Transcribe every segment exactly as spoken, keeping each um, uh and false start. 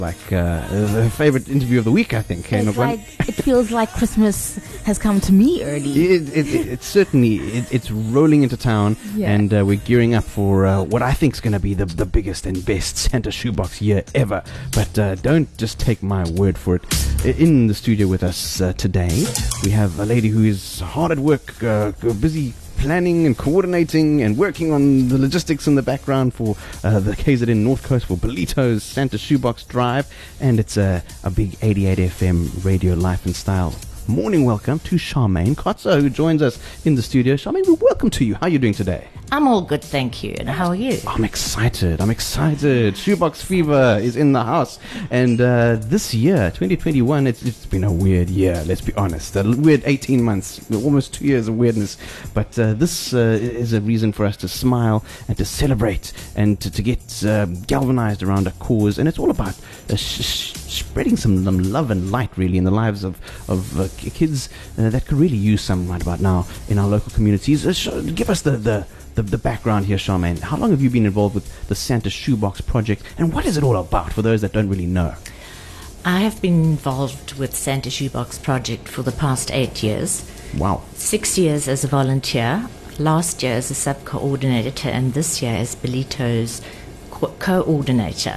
Like uh, the favorite interview of the week, I think. It's like, it feels like Christmas has come to me early. It, it, it, it's certainly, it, it's rolling into town, yeah. and uh, we're gearing up for uh, what I think is going to be the, the biggest and best Santa shoebox year ever. But uh, don't just take my word for it. In the studio with us uh, today, we have a lady who is hard at work, uh, busy planning and coordinating and working on the logistics in the background for uh, the K Z N North Coast for Belito's Santa Shoebox Drive, and it's a, a big eighty-eight F M radio life and style. Morning welcome to Charmaine Kotze, who joins us in the studio. Charmaine, we welcome to you. How are you doing today? I'm all good, thank you. And how are you? I'm excited. I'm excited. Shoebox fever is in the house. And uh, this year, twenty twenty-one, it's, it's been a weird year, let's be honest. A weird eighteen months, almost two years of weirdness. But uh, this uh, is a reason for us to smile and to celebrate and to, to get uh, galvanized around a cause. And it's all about uh, sh- sh- spreading some, some love and light, really, in the lives of, of uh, kids uh, that could really use some right about now in our local communities. Uh, sh- give us the... the The, the background here, Charmaine. How long have you been involved with the Santa Shoebox project, and what is it all about for those that don't really know? I have been involved with Santa Shoebox project for the past eight years. Wow. Six years as a volunteer, last year as a sub-coordinator, and this year as Belito's co- coordinator.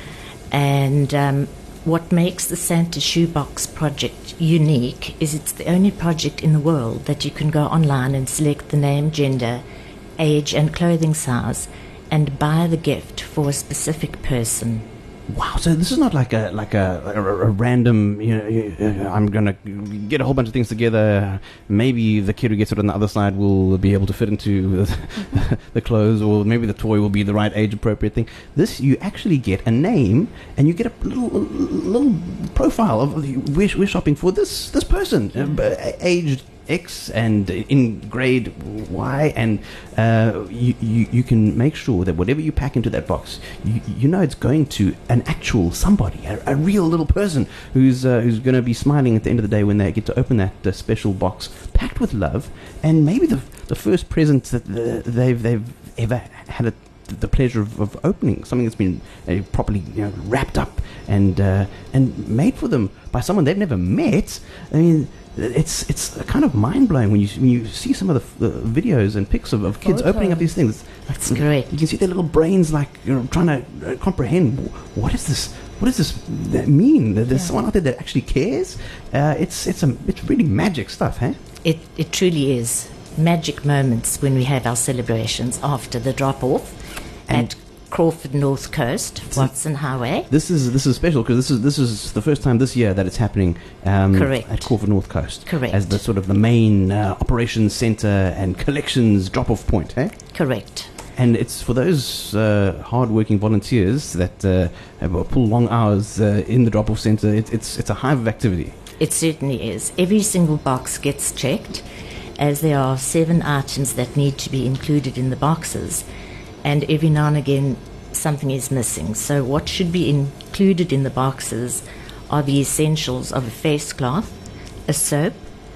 And um, what makes the Santa Shoebox project unique is it's the only project in the world that you can go online and select the name, gender, age and clothing size and buy the gift for a specific person. Wow, so this is not like a like a, a, a random, you know, uh, I'm going to get a whole bunch of things together. Maybe the kid who gets it on the other side will be able to fit into the, the clothes, or maybe the toy will be the right age-appropriate thing. This, you actually get a name, and you get a little little profile of we're, we're shopping for this, this person, uh, aged X and in grade Y, and uh, you, you you can make sure that whatever you pack into that box, you, you know it's going to an actual somebody, a, a real little person who's uh, who's going to be smiling at the end of the day when they get to open that uh, special box packed with love, and maybe the the first present that uh, they've they've ever had a the pleasure of, of opening, something that's been uh, properly, you know, wrapped up and uh, and made for them by someone they've never met. I mean, it's it's kind of mind blowing when you when you see some of the, the videos and pics of, of kids Photos. opening up these things. That's great. You can see their little brains, like, you know, trying to uh, comprehend what is this. What does this that mean? There's yeah. someone out there that actually cares. Uh, it's it's a it's really magic stuff, huh? It it truly is magic moments when we have our celebrations after the drop off at Crawford North Coast, Watson Highway. This is this is special because this is this is the first time this year that it's happening um, Correct. at Crawford North Coast. Correct. As the sort of the main uh, operations centre and collections drop-off point, eh? Correct. And it's for those uh, hard-working volunteers that uh, have, uh, pull long hours uh, in the drop-off centre. It, it's it's a hive of activity. It certainly is. Every single box gets checked, as there are seven items that need to be included in the boxes. And every now and again, something is missing. So what should be included in the boxes are the essentials of a face cloth, a soap,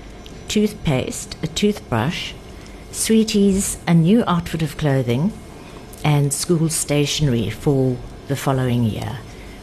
toothpaste, a toothbrush, sweeties, a new outfit of clothing, and school stationery for the following year.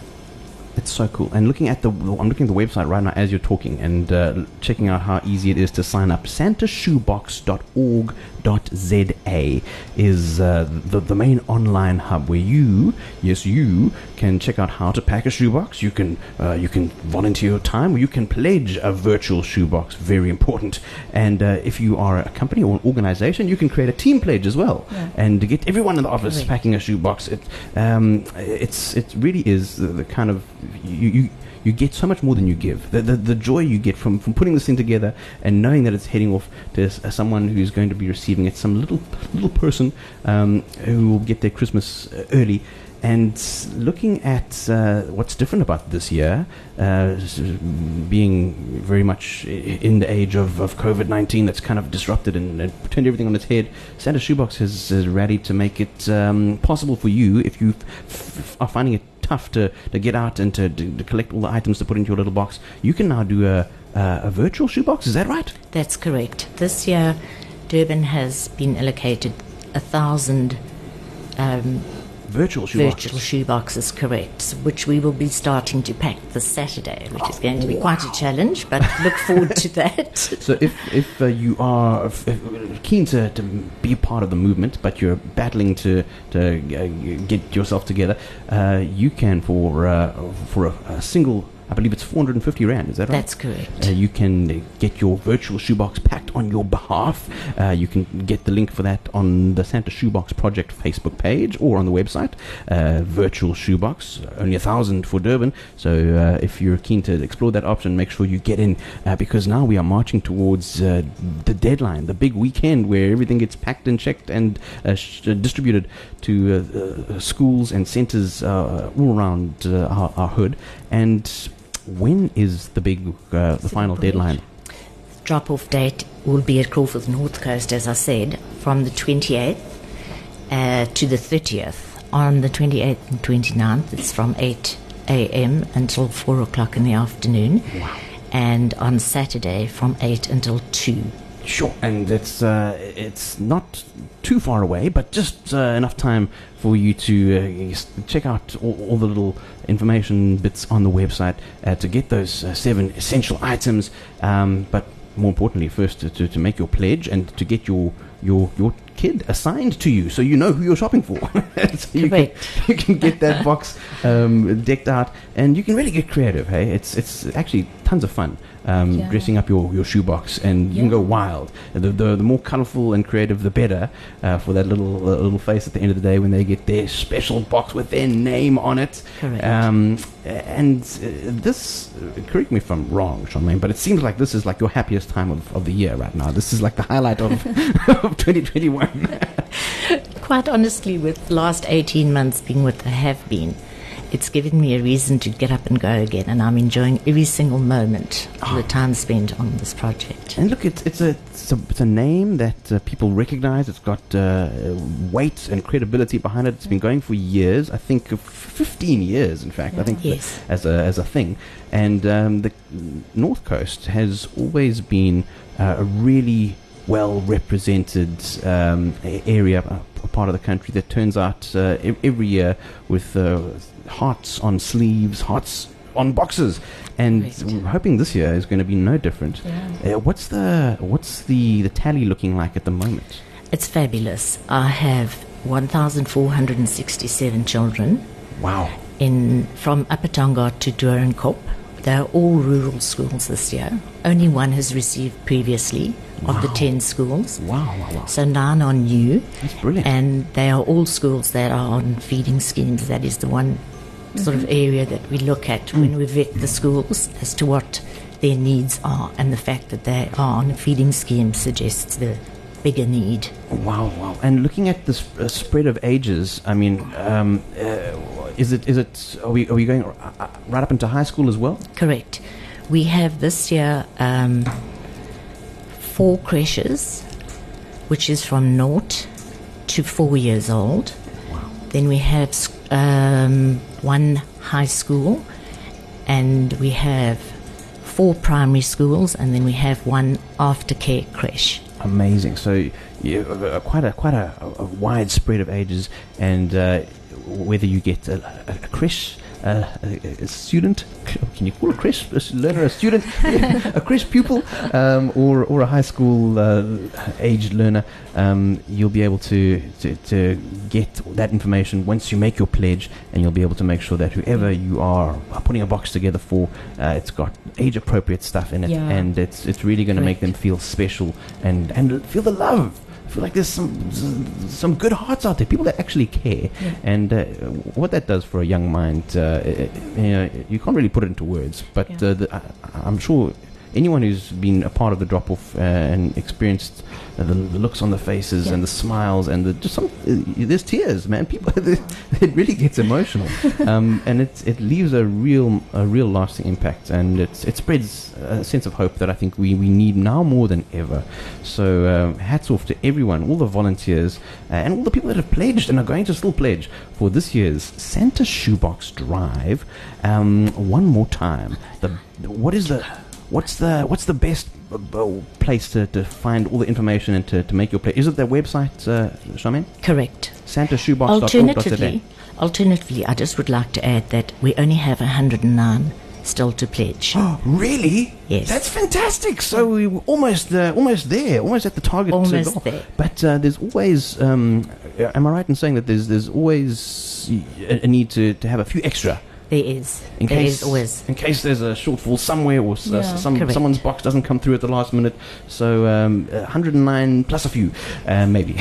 It's so cool. And looking at the, I'm looking at the website right now as you're talking, and uh, checking out how easy it is to sign up. santa shoebox dot org dot z a is uh, the the main online hub where you, yes you, can check out how to pack a shoebox. You can uh, you can volunteer your time, or you can pledge a virtual shoebox. Very important. And uh, if you are a company or an organization, you can create a team pledge as well, yeah. and to get everyone in the office Correct. packing a shoebox. It um, it's it really is the, the kind of you. you You get so much more than you give. The, the the joy you get from, from putting this thing together and knowing that it's heading off to s- uh, someone who's going to be receiving it, some little little person um, who will get their Christmas uh, early. And looking at uh, what's different about this year, uh, s- being very much i- in the age of, of COVID nineteen that's kind of disrupted and, and turned everything on its head, Santa Shoebox has, has rallied to make it um, possible for you, if you f- f- are finding it tough to, to get out and to, to, to collect all the items to put into your little box, you can now do a, a, a virtual shoebox. Is that right? That's correct. This year, Durban has been allocated a thousand um, virtual shoeboxes. Virtual shoeboxes, correct, which we will be starting to pack this Saturday, which is going to be quite a challenge, but look forward to that. So if if uh, you are f- f- keen to, to be part of the movement, but you're battling to to uh, get yourself together, uh, you can for uh, for a, a single, I believe it's four hundred fifty rand, is that right? That's correct. Uh, you can get your virtual shoebox packed on your behalf. Uh, you can get the link for that on the Santa Shoebox Project Facebook page or on the website. Uh, virtual shoebox, only a thousand for Durban. So uh, if you're keen to explore that option, make sure you get in uh, because now we are marching towards uh, the deadline, the big weekend where everything gets packed and checked and uh, sh- distributed to uh, uh, schools and centres uh, all around uh, our, our hood. And when is the big, uh, the final deadline? Drop-off date will be at Crawford North Coast, as I said, from the twenty-eighth uh, to the thirtieth. On the twenty-eighth and twenty-ninth, it's from eight a.m. until four o'clock in the afternoon. Wow. And on Saturday, from eight until two. Sure, and it's uh, it's not too far away, but just uh, enough time for you to uh, check out all, all the little information bits on the website uh, to get those uh, seven essential items. Um, but more importantly, first to, to, to make your pledge and to get your your your kid assigned to you, so you know who you're shopping for. So you can, you can get that box um, decked out, and you can really get creative. Hey, it's it's actually tons of fun. Um, Yeah. dressing up your, your shoebox, and you can Yeah. go wild. The, the the more colourful and creative, the better uh, for that little uh, little face at the end of the day when they get their special box with their name on it. Correct. Um, and uh, this, uh, correct me if I'm wrong, Charmaine, but it seems like this is like your happiest time of, of the year right now. This is like the highlight of, of twenty twenty-one. Quite honestly, with the last eighteen months being what they have been, it's given me a reason to get up and go again, and I'm enjoying every single moment of the time spent on this project. And look, it's it's a it's a, it's a name that uh, people recognize. It's got uh, weight and credibility behind it. It's been going for years. I think uh, fifteen years, in fact. I think Yes. th- as a as a thing. And um, the North Coast has always been uh, a really well represented um, a- area, a part of the country that turns out uh, e- every year with uh, hearts on sleeves, hearts on boxes, and Right. we're hoping this year is going to be no different. Yeah. Uh, what's the what's the, the tally looking like at the moment? It's fabulous. I have one thousand four hundred sixty-seven children Wow. in from Upper Tonga to Doornkop. They're all rural schools this year. Only one has received previously of the Wow. ten schools. Wow, wow, wow. So nine are new, That's brilliant. and they are all schools that are on feeding schemes. That is the one sort of area that we look at when we vet the schools as to what their needs are, and the fact that they are on a feeding scheme suggests the bigger need. Wow, wow. And looking at this uh, spread of ages, I mean, um, uh, is it is it are we are we going uh, right up into high school as well? Correct. We have this year um, four creches, which is from naught to four years old. Wow. Then we have s- um, one high school, and we have four primary schools, and then we have one aftercare creche. Amazing. So yeah, uh, quite a quite a, a wide spread of ages, and uh, whether you get a, a, a creche. Uh, a, a student, can you call a creche a s- learner a student, a creche pupil, um, or or a high school uh, aged learner, um, you'll be able to, to to get that information once you make your pledge, and you'll be able to make sure that whoever you are putting a box together for, uh, it's got age appropriate stuff in it, Yeah. and it's it's really going to make them feel special and and feel the love. I feel like there's some some good hearts out there, people that actually care, Yeah. and uh, what that does for a young mind, uh, it, you know, you can't really put it into words. But Yeah. uh, the, I, I'm sure anyone who's been a part of the drop-off uh, and experienced uh, the, the looks on the faces Yeah. and the smiles and the just some, uh, there's tears, man. People, it really gets emotional, um, and it it leaves a real a real lasting impact, and it's, it spreads a sense of hope that I think we, we need now more than ever. So uh, hats off to everyone, all the volunteers, uh, and all the people that have pledged and are going to still pledge for this year's Santa Shoebox Drive. Um, one more time, the what is the What's the what's the best uh, uh, place to, to find all the information and to, to make your play? Is it their website, uh, Charmaine? Correct. santa shoebox dot org dot za. Alternatively, alternatively, I just would like to add that we only have one hundred nine still to pledge. Oh, really? Yes. That's fantastic. So we were almost uh, almost there, almost at the target. Almost goal. there. But uh, there's always, um, uh, am I right in saying that there's there's always a, a need to, to have a few extra? There is. In there case, is always. in case there's a shortfall somewhere, or s- uh, Yeah. some Correct. someone's box doesn't come through at the last minute. So um, one hundred nine plus a few, uh, maybe.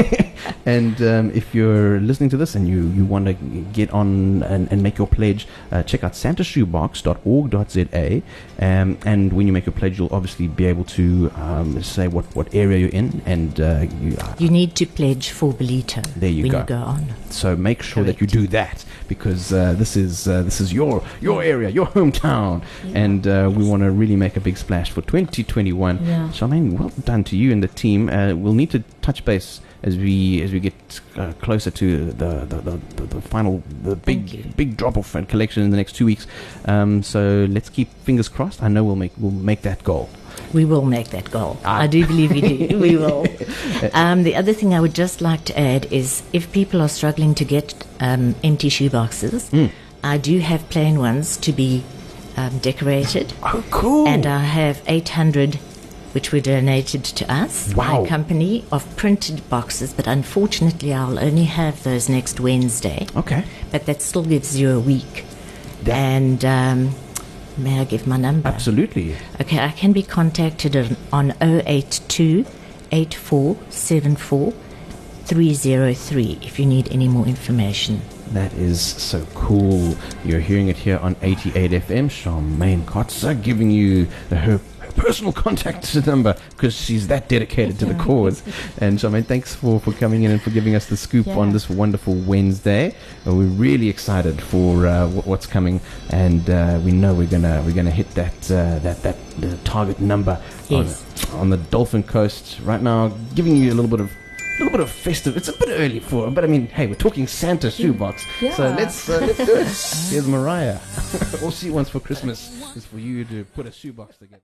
And um, if you're listening to this and you, you want to get on and, and make your pledge, uh, check out santa shoebox dot org dot za. Um, and when you make your pledge, you'll obviously be able to um, say what, what area you're in. And uh, you, uh, You need to pledge for Belito There you when go. you go on. so make sure that you Correct. do that, because uh, this is uh, this is your your area, your hometown, and uh, we want to really make a big splash for twenty twenty-one. Yeah. Charmaine, well done to you and the team. Uh, we'll need to touch base as we as we get uh, closer to the the, the, the, the final the Thank you. big big drop off and collection in the next two weeks. Um, so let's keep fingers crossed. I know we'll make we'll make that goal. We will make that goal. Ah. I do believe we do. We will. Um, the other thing I would just like to add is if people are struggling to get um, empty shoeboxes, Mm. I do have plain ones to be um, decorated. Oh, cool! And I have eight hundred which were donated to us by Wow. a company of printed boxes, but unfortunately I'll only have those next Wednesday. okay. But that still gives you a week. That- and um, may I give my number? Absolutely. Okay, I can be contacted on, on oh eight two, eight four seven four, three oh three if you need any more information. That is so cool. You're hearing it here on eighty-eight F M. Charmaine Kotzer giving you her, her personal contact number because she's that dedicated to the cause. And Charmaine, thanks for, for coming in and for giving us the scoop Yeah. on this wonderful Wednesday. Uh, we're really excited for uh, wh- what's coming, and uh, we know we're gonna we're gonna hit that uh, that that the target number Yes. on, on the Dolphin Coast right now. Giving you a little bit of. A little bit of festive. It's a bit early for, but I mean, hey, we're talking Santa shoebox, Yeah. so let's uh, let's do it. Here's Mariah. All she wants for Christmas is for you to put a shoebox together.